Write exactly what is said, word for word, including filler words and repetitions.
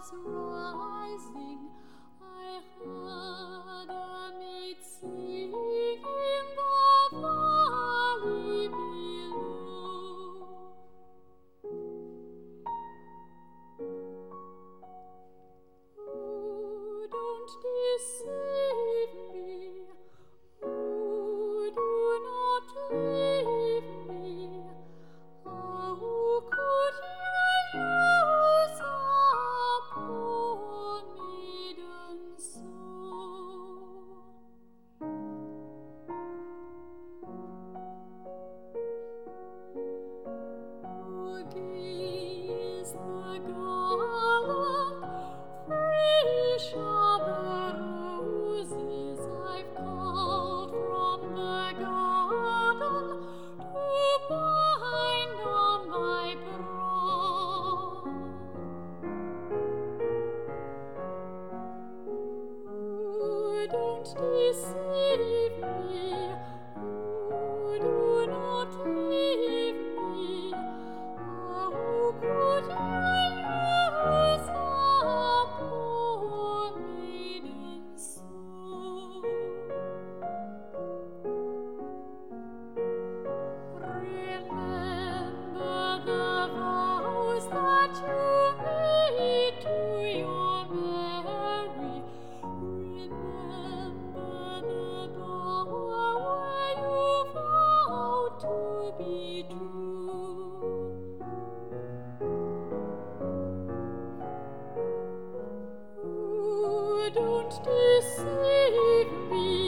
was rising, I heard a maid singing the valley below. Oh, don't deceive me, oh, do not leave me. How could you use a poor maiden so? Oh, gay is the garland, fresh are the roses I've culled from the garden to bind on thy brow. Oh, don't deceive me, oh, do not leave me. How could you use a poor maiden so? Remember the vows that you made to your Mary. Remember the bower where you vowed to be true. Oh, don't deceive me,